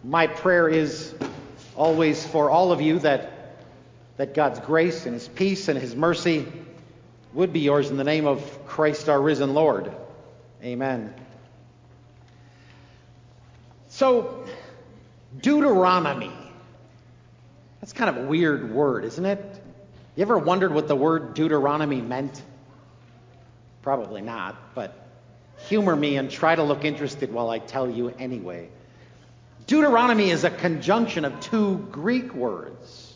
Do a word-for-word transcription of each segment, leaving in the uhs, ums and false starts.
My prayer is always for all of you that, that God's grace and His peace and His mercy would be yours in the name of Christ our risen Lord. Amen. So, Deuteronomy. That's kind of a weird word, isn't it? You ever wondered what the word Deuteronomy meant? Probably not, but humor me and try to look interested while I tell you anyway. Deuteronomy is a conjunction of two Greek words.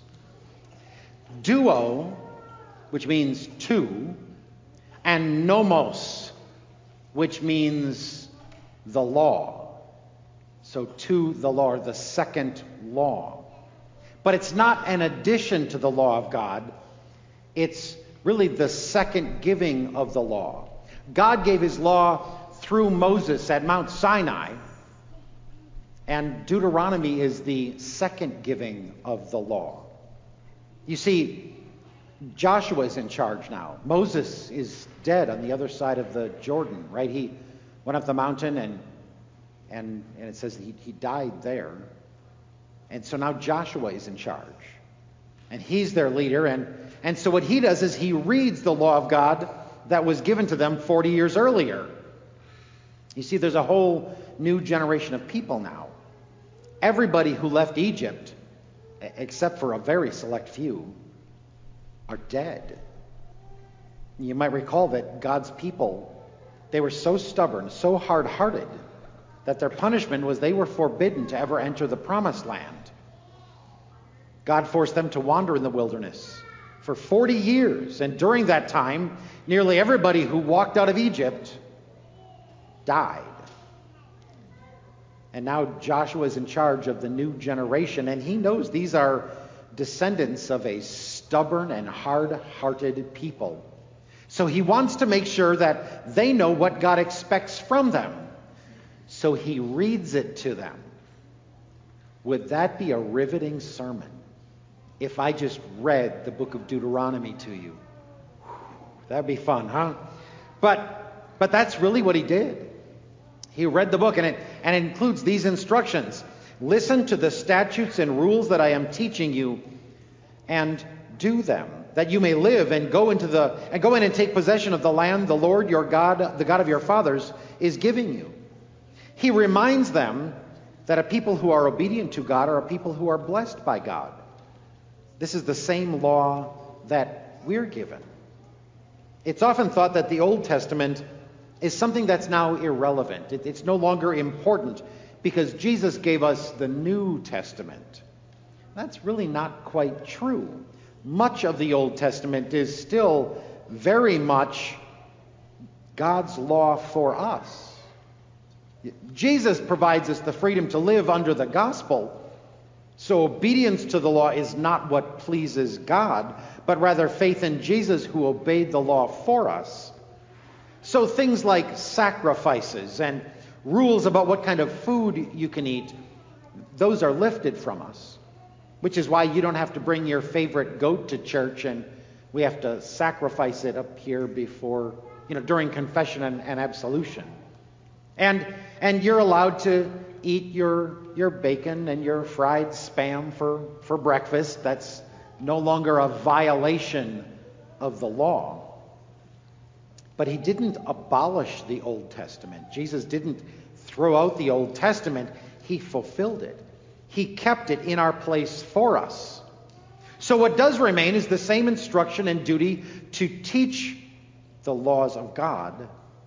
Duo, which means two, and nomos, which means the law. So to the law, or the second law. But it's not an addition to the law of God. It's really the second giving of the law. God gave His law through Moses at Mount Sinai. And Deuteronomy is the second giving of the law. You see, Joshua is in charge now. Moses is dead on the other side of the Jordan, right? He went up the mountain and and, and it says he, he died there. And so now Joshua is in charge. And he's their leader. And, and so what he does is he reads the law of God that was given to them forty years earlier. You see, there's a whole new generation of people now. Everybody who left Egypt, except for a very select few, are dead. You might recall that God's people, they were so stubborn, so hard-hearted, that their punishment was they were forbidden to ever enter the promised land. God forced them to wander in the wilderness for forty years. And during that time, nearly everybody who walked out of Egypt died. And now Joshua is in charge of the new generation, and he knows these are descendants of a stubborn and hard-hearted people. So he wants to make sure that they know what God expects from them. So he reads it to them. Would that be a riveting sermon if I just read the book of Deuteronomy to you? That'd be fun, huh? But but that's really what he did. He read the book, and it and it includes these instructions. Listen to the statutes and rules that I am teaching you, and do them, that you may live and go into the and go in and take possession of the land the Lord your God, the God of your fathers, is giving you. He reminds them that a people who are obedient to God are a people who are blessed by God. This is the same law that we're given. It's often thought that the Old Testament is something that's now irrelevant. It, it's no longer important because Jesus gave us the New Testament. That's really not quite true. Much of the Old Testament is still very much God's law for us. Jesus provides us the freedom to live under the gospel. So obedience to the law is not what pleases God, but rather faith in Jesus who obeyed the law for us. So things like sacrifices and rules about what kind of food you can eat, those are lifted from us. Which is why you don't have to bring your favorite goat to church and we have to sacrifice it up here before, you know, during confession and, and absolution. And and you're allowed to eat your your bacon and your fried spam for, for breakfast. That's no longer a violation of the law. But he didn't abolish the Old Testament. Jesus didn't throw out the Old Testament. He fulfilled it. He kept it in our place for us. So what does remain is the same instruction and duty to teach the laws of God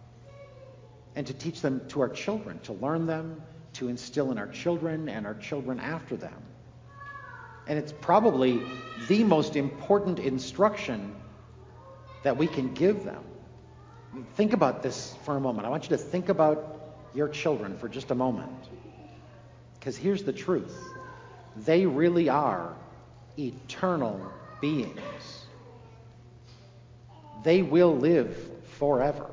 and to teach them to our children, to learn them, to instill in our children and our children after them. And it's probably the most important instruction that we can give them. Think about this for a moment. I want you to think about your children for just a moment. Because here's the truth. They really are eternal beings. They will live forever.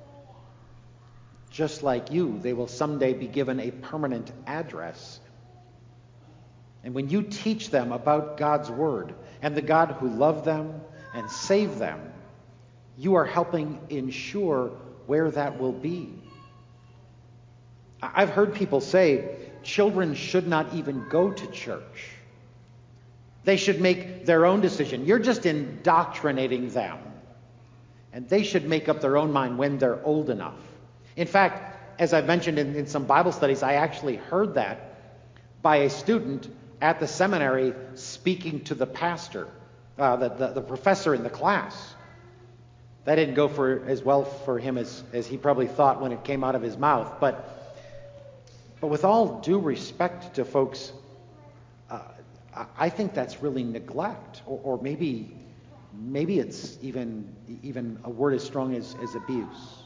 Just like you, they will someday be given a permanent address. And when you teach them about God's Word and the God who loved them and saved them, you are helping ensure where that will be. I've heard people say, children should not even go to church. They should make their own decision. You're just indoctrinating them. And they should make up their own mind when they're old enough. In fact, as I've mentioned in, in some Bible studies, I actually heard that by a student at the seminary speaking to the pastor, uh, the, the, the professor in the class. That didn't go for as well for him as, as he probably thought when it came out of his mouth. But, but with all due respect to folks, uh, I think that's really neglect, or, or maybe maybe it's even even a word as strong as, as abuse.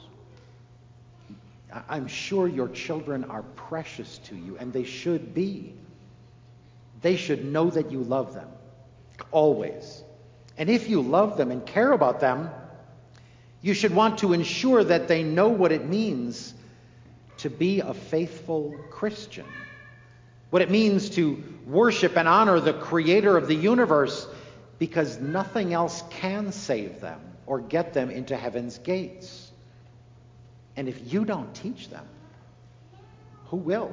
I'm sure your children are precious to you, and they should be. They should know that you love them, always. And if you love them and care about them, you should want to ensure that they know what it means to be a faithful Christian, what it means to worship and honor the Creator of the universe, because nothing else can save them or get them into heaven's gates. And if you don't teach them, who will?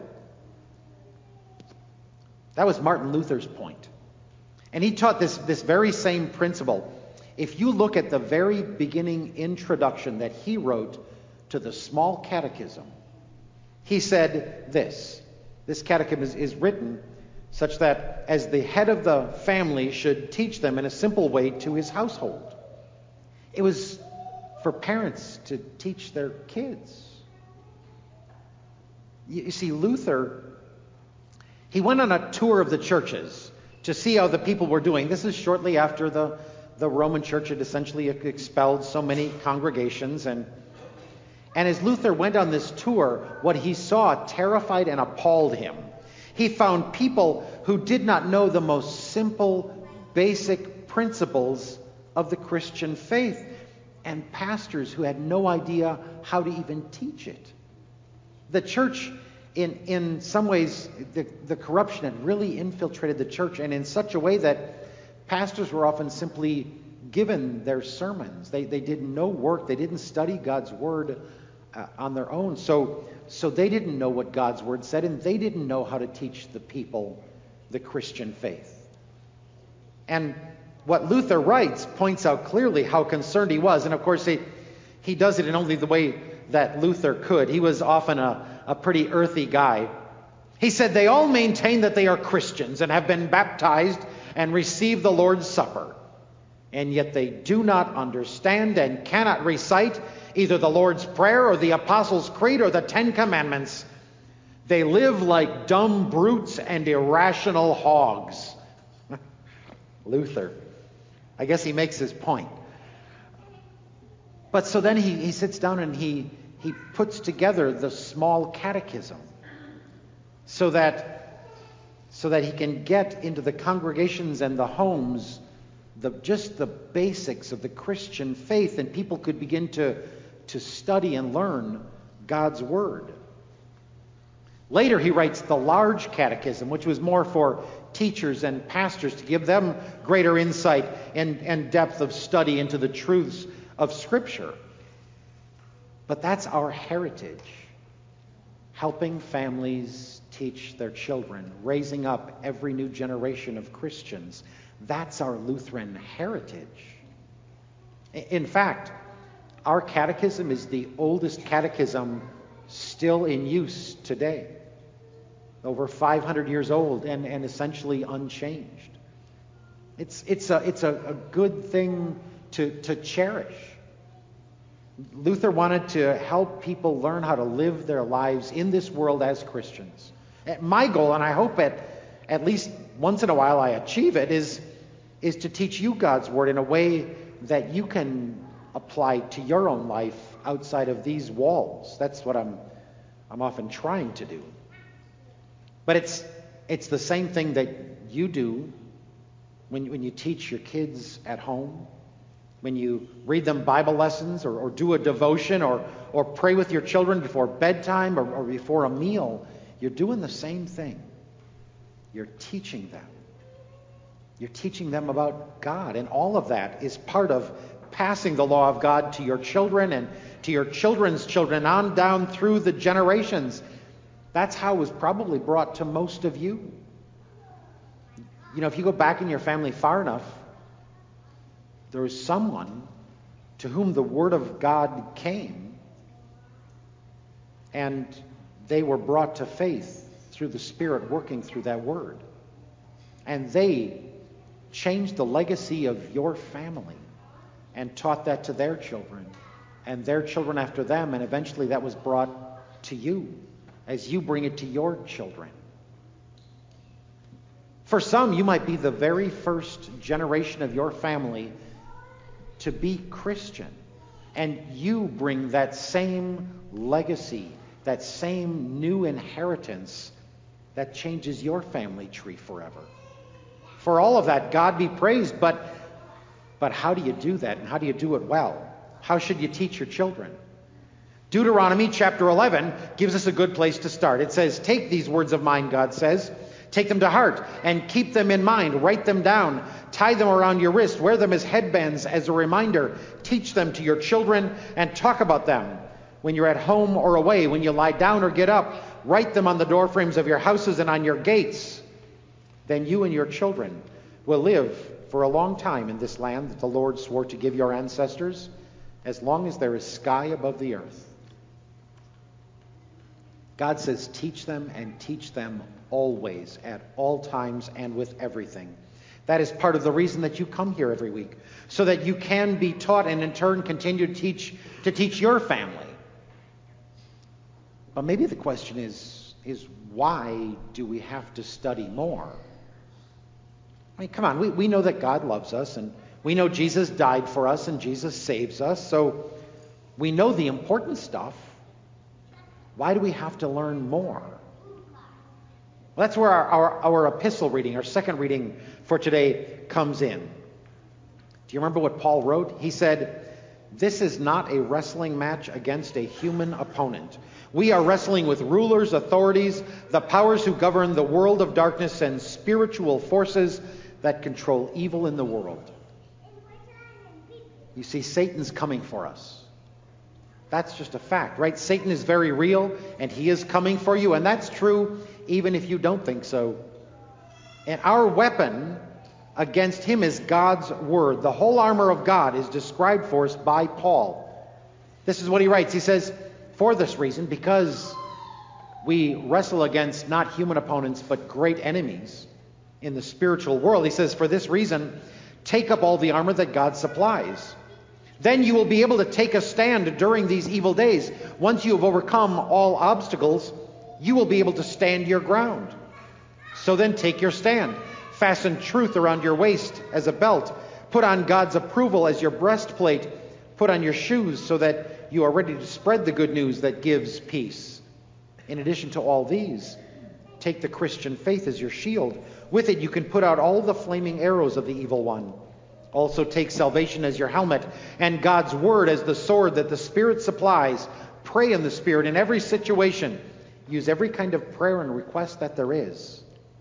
That was Martin Luther's point. And he taught this, this very same principle. If you look at the very beginning introduction that he wrote to the Small Catechism, he said this. This catechism is, is written such that as the head of the family should teach them in a simple way to his household. It was for parents to teach their kids. You, you see, Luther, he went on a tour of the churches to see how the people were doing. This is shortly after the, the Roman Church had essentially expelled so many congregations. And, and as Luther went on this tour, what he saw terrified and appalled him. He found people who did not know the most simple, basic principles of the Christian faith, and pastors who had no idea how to even teach it. The church, in, in some ways, the, the corruption had really infiltrated the church, and in such a way that pastors were often simply given their sermons. They, they did no work. They didn't study God's word uh, on their own. So, so they didn't know what God's word said, and they didn't know how to teach the people the Christian faith. And what Luther writes points out clearly how concerned he was. And of course, he, he does it in only the way that Luther could. He was often a, a pretty earthy guy. He said, they all maintain that they are Christians and have been baptized and received the Lord's Supper. And yet they do not understand and cannot recite either the Lord's Prayer or the Apostles' Creed or the Ten Commandments. They live like dumb brutes and irrational hogs. Luther. I guess he makes his point. But so then he, he sits down and he, he puts together the Small Catechism so that, so that he can get into the congregations and the homes the, just the basics of the Christian faith, and people could begin to, to study and learn God's Word. Later he writes the Large Catechism, which was more for teachers and pastors to give them greater insight and, and depth of study into the truths of Scripture. But that's our heritage, helping families teach their children, raising up every new generation of Christians. That's our Lutheran heritage. In fact, our catechism is the oldest catechism still in use today. Over five hundred years old and, and essentially unchanged. It's, it's, a, it's a, a good thing to, to cherish. Luther wanted to help people learn how to live their lives in this world as Christians. My goal, and I hope at, at least once in a while I achieve it, is, is to teach you God's Word in a way that you can apply to your own life outside of these walls. That's what I'm, I'm often trying to do. But it's it's the same thing that you do when, when you teach your kids at home, when you read them Bible lessons or, or do a devotion or, or pray with your children before bedtime or, or before a meal. You're doing the same thing. You're teaching them. You're teaching them about God. And all of that is part of passing the law of God to your children and to your children's children on down through the generations. That's how it was probably brought to most of you. You know, if you go back in your family far enough, there was someone to whom the Word of God came, and they were brought to faith through the Spirit working through that Word. And they changed the legacy of your family and taught that to their children and their children after them, and eventually that was brought to you as you bring it to your children. For some, you might be the very first generation of your family to be Christian, and you bring that same legacy, that same new inheritance that changes your family tree forever. For all of that, God be praised, but, but how do you do that, and how do you do it well? How should you teach your children? Deuteronomy chapter eleven gives us a good place to start. It says, "Take these words of mine," God says, "take them to heart and keep them in mind. Write them down. Tie them around your wrist. Wear them as headbands as a reminder. Teach them to your children and talk about them when you're at home or away, when you lie down or get up. Write them on the doorframes of your houses and on your gates. Then you and your children will live for a long time in this land that the Lord swore to give your ancestors, as long as there is sky above the earth." God says, teach them and teach them always, at all times, and with everything. That is part of the reason that you come here every week, so that you can be taught and in turn continue to teach to teach your family. But maybe the question is, is why do we have to study more? I mean, come on, we, we know that God loves us, and we know Jesus died for us, and Jesus saves us, so we know the important stuff. Why do we have to learn more? Well, that's where our, our, our epistle reading, our second reading for today, comes in. Do you remember what Paul wrote? He said, "This is not a wrestling match against a human opponent. We are wrestling with rulers, authorities, the powers who govern the world of darkness, and spiritual forces that control evil in the world." You see, Satan's coming for us. That's just a fact, right? Satan is very real, and he is coming for you, and that's true even if you don't think so. And our weapon against him is God's word. The whole armor of God is described for us by Paul. This is what he writes. He says, "For this reason, because we wrestle against not human opponents, but great enemies in the spiritual world," he says, "for this reason, take up all the armor that God supplies. Then you will be able to take a stand during these evil days. Once you have overcome all obstacles, you will be able to stand your ground. So then take your stand. Fasten truth around your waist as a belt. Put on God's approval as your breastplate. Put on your shoes so that you are ready to spread the good news that gives peace. In addition to all these, take the Christian faith as your shield. With it you can put out all the flaming arrows of the evil one. Also take salvation as your helmet and God's word as the sword that the Spirit supplies. Pray in the Spirit in every situation. Use every kind of prayer and request that there is."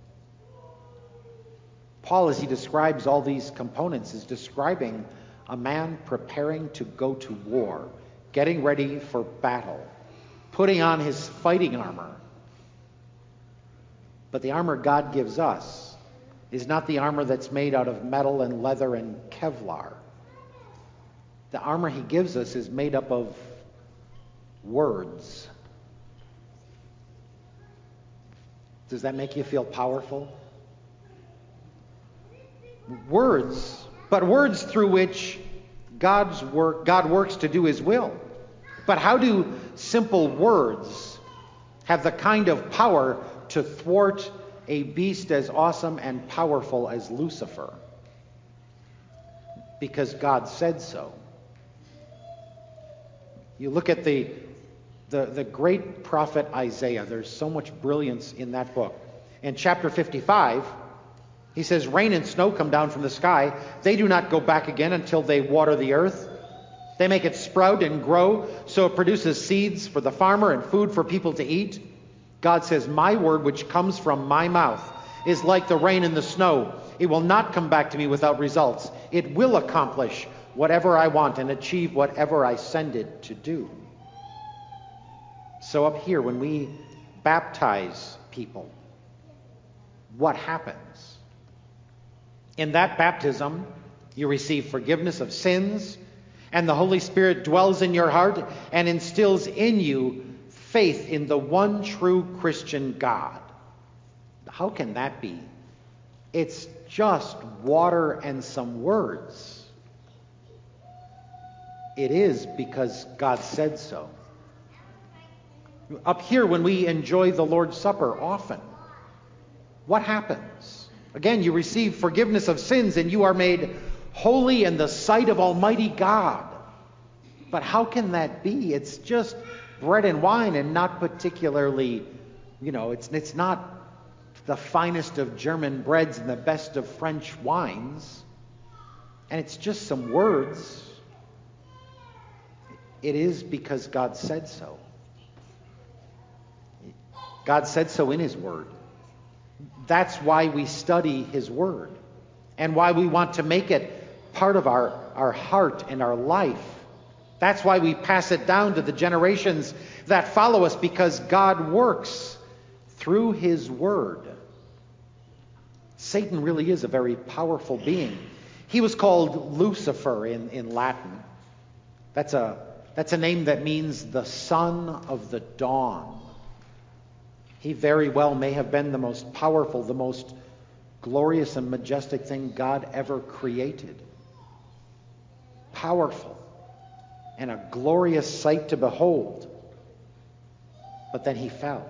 Paul, as he describes all these components, is describing a man preparing to go to war, getting ready for battle, putting on his fighting armor. But the armor God gives us is not the armor that's made out of metal and leather and Kevlar. The armor he gives us is made up of words. Does that make you feel powerful? Words, but words through which God's work, God works to do his will. But how do simple words have the kind of power to thwart a beast as awesome and powerful as Lucifer? Because God said so. You look at the, the, the great prophet Isaiah. There's so much brilliance in that book. In chapter fifty-five, he says, "Rain and snow come down from the sky. They do not go back again until they water the earth. They make it sprout and grow, so it produces seeds for the farmer and food for people to eat." God says, "My word which comes from my mouth is like the rain and the snow. It will not come back to me without results. It will accomplish whatever I want and achieve whatever I send it to do." So up here, when we baptize people, what happens? In that baptism, you receive forgiveness of sins, and the Holy Spirit dwells in your heart and instills in you faith in the one true Christian God. How can that be? It's just water and some words. It is because God said so. Up here, when we enjoy the Lord's Supper often, what happens? Again, you receive forgiveness of sins and you are made holy in the sight of Almighty God. But how can that be? It's just bread and wine and not particularly, you know, it's, it's not the finest of German breads and the best of French wines. And it's just some words. It is because God said so. God said so in His Word. That's why we study His Word and why we want to make it part of our, our heart and our life. That's why we pass it down to the generations that follow us, because God works through His Word. Satan really is a very powerful being. He was called Lucifer in, in Latin. That's a, that's a name that means the son of the dawn. He very well may have been the most powerful, the most glorious and majestic thing God ever created. Powerful and a glorious sight to behold. But then he fell.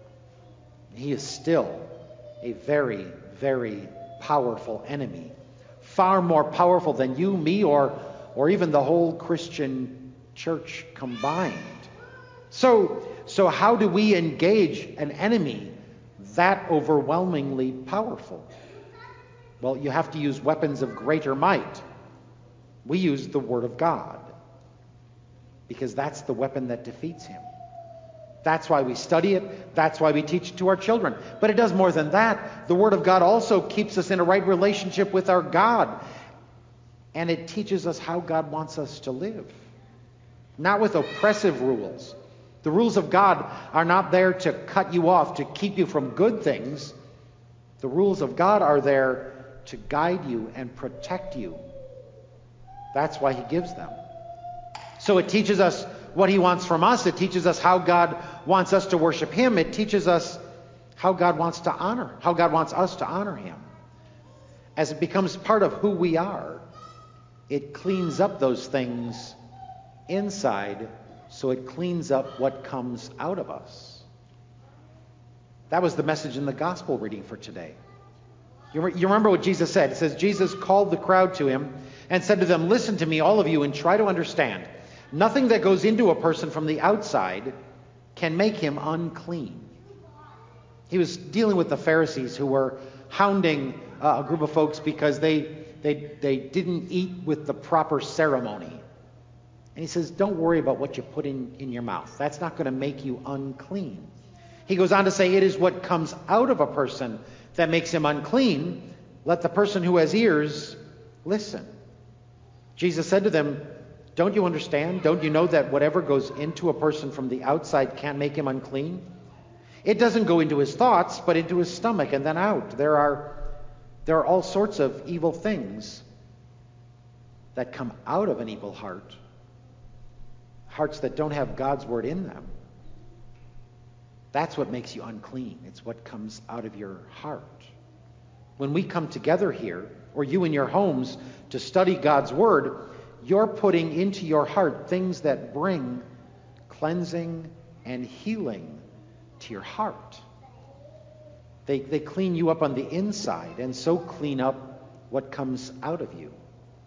He is still a very, very powerful enemy. Far more powerful than you, me, or, or even the whole Christian church combined. So, so how do we engage an enemy that overwhelmingly powerful? Well, you have to use weapons of greater might. We use the Word of God, because that's the weapon that defeats him. That's why we study it. That's why we teach it to our children. But it does more than that. The Word of God also keeps us in a right relationship with our God. And it teaches us how God wants us to live. Not with oppressive rules. The rules of God are not there to cut you off, to keep you from good things. The rules of God are there to guide you and protect you. That's why He gives them. So it teaches us what He wants from us. It teaches us how God wants us to worship Him. It teaches us how God wants to honor, how God wants us to honor Him. As it becomes part of who we are, it cleans up those things inside, so it cleans up what comes out of us. That was the message in the gospel reading for today. You, re- you remember what Jesus said. It says, Jesus called the crowd to Him and said to them, "Listen to me, all of you, and try to understand. Nothing that goes into a person from the outside can make him unclean." He was dealing with the Pharisees who were hounding uh, a group of folks because they, they, they didn't eat with the proper ceremony. And He says, don't worry about what you put in, in your mouth. That's not going to make you unclean. He goes on to say, it is what comes out of a person that makes him unclean. Let the person who has ears listen. Jesus said to them, don't you understand? Don't you know that whatever goes into a person from the outside can't make him unclean? It doesn't go into his thoughts, but into his stomach and then out. There are, there are all sorts of evil things that come out of an evil heart. Hearts that don't have God's word in them. That's what makes you unclean. It's what comes out of your heart. When we come together here, or you in your homes, to study God's word, you're putting into your heart things that bring cleansing and healing to your heart. They, they clean you up on the inside, and so clean up what comes out of you.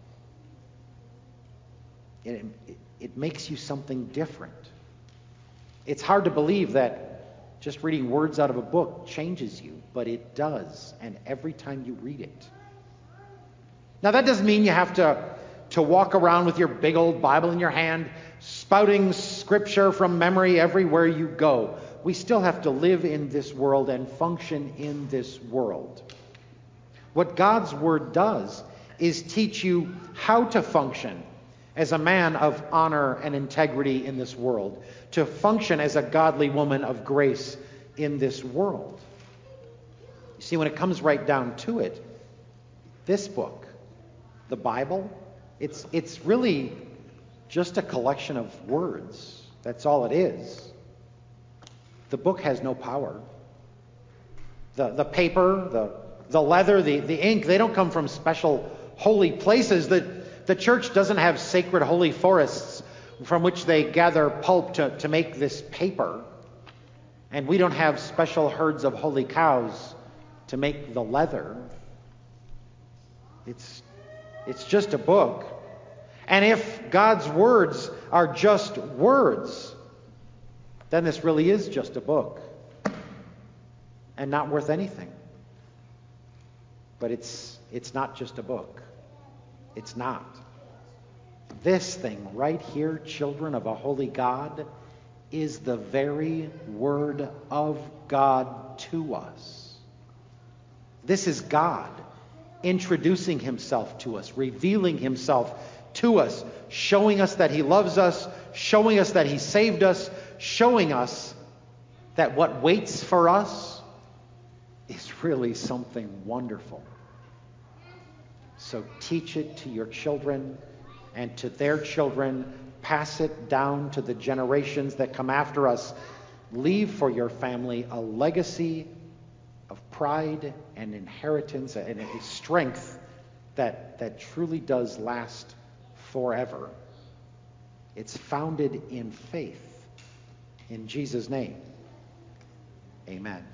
It, it, it makes you something different. It's hard to believe that just reading words out of a book changes you, but it does, and every time you read it. Now that doesn't mean you have to, to walk around with your big old Bible in your hand, spouting scripture from memory everywhere you go. We still have to live in this world and function in this world. What God's word does is teach you how to function as a man of honor and integrity in this world, to function as a godly woman of grace in this world. You see, when it comes right down to it, this book, the Bible, it's, it's really just a collection of words. That's all it is. The book has no power. The, the paper, the, the leather, the, the ink, they don't come from special holy places. The, the church doesn't have sacred holy forests from which they gather pulp to, to make this paper. And we don't have special herds of holy cows to make the leather. It's, it's just a book. And if God's words are just words, then this really is just a book and not worth anything. But it's, it's not just a book. It's not. This thing right here, children of a holy God, is the very Word of God to us. This is God introducing himself to us, revealing himself to us, showing us that he loves us, showing us that he saved us, showing us that what waits for us is really something wonderful. So teach it to your children and to their children. Pass it down to the generations that come after us. Leave for your family a legacy of pride and inheritance and a strength that, that truly does last forever. It's founded in faith. In Jesus' name, amen.